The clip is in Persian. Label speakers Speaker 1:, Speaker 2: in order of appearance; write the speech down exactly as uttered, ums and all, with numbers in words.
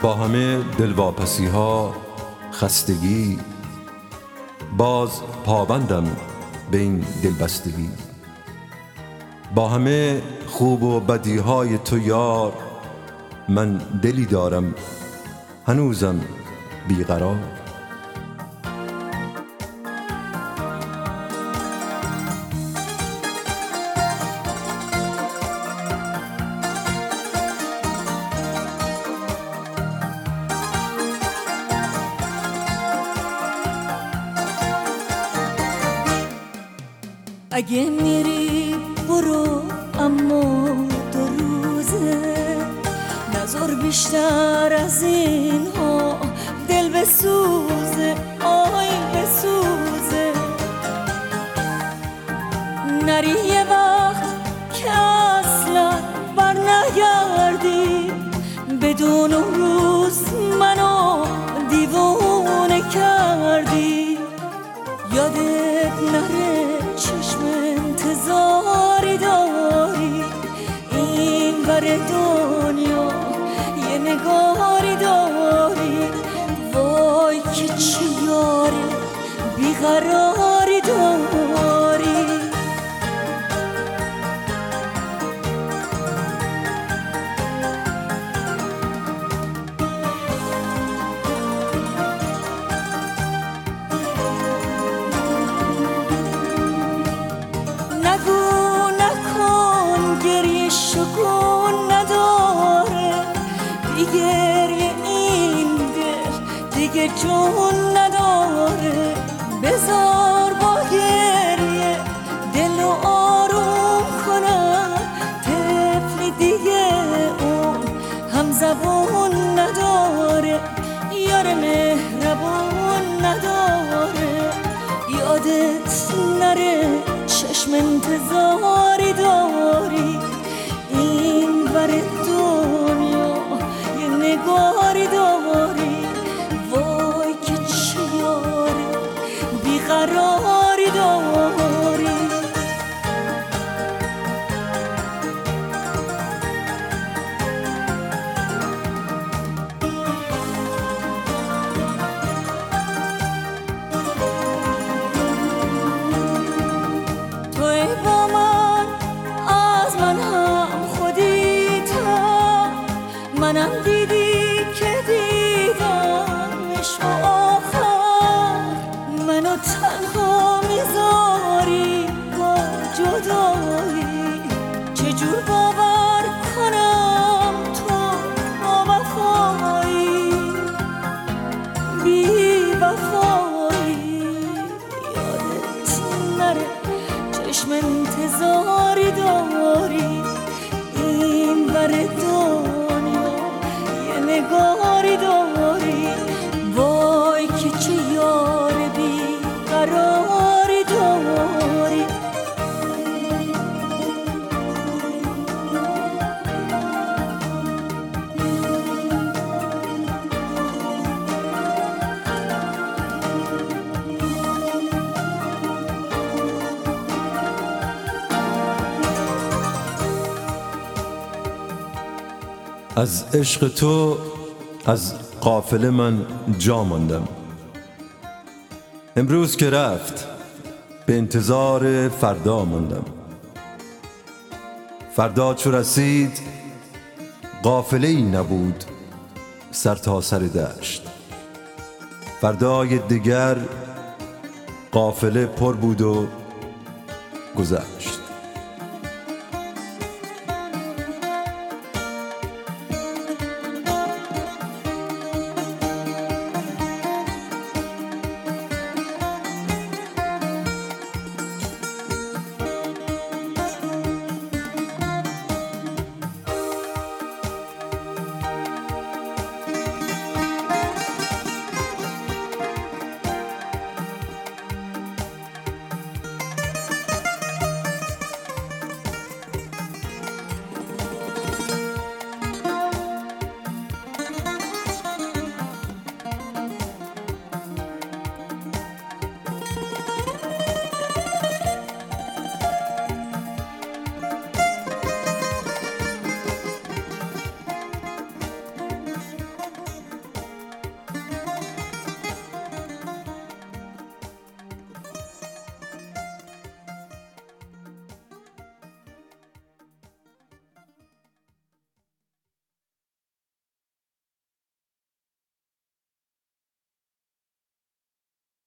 Speaker 1: با همه دلواپسی ها خستگی، باز پابندم به این دلبستگی. با همه خوب و بدی های تو یار، من دلی دارم هنوزم بیقرار.
Speaker 2: اگه میری برو، اما دو روزه نذار بیشتر از این ها دل بسوزه، آی بسوزه. نری یه وقت که اصلا بر نگردی، بدون اون روز منو دیوونه کردی. یادت نره چشم انتظاری داری، این ور دنیا یه نگاری داری. وای که چه یاری بیقراری داری. شکون نداره دیگه، این دل دیگه جون نداره. بذار با گریه دل رو آروم کنم، طفلی دیگه اون هم زبون نداره، یار مهربون نداره. یادت نره چشم انتظاری داری، این ور دنیا یه نگاری داری. وای که چه یاری بیقراری داری. توی با من از من هم منم دیدی که دیدمش و آخر منو تنها میذاری با جدایی. چجور باور کنم تو با وفایی بی وفایی. یادت نره چشم انتظاری داری، این ور دنیا نگاری داری. وای که چه یار بیقراری داری.
Speaker 1: از عشق تو از قافله من جا ماندم. امروز که رفت به انتظار فردا ماندم. فردا چو رسید قافله ای نبود سر تا سر دشت. فردای دیگر قافله پر بود و گذشت.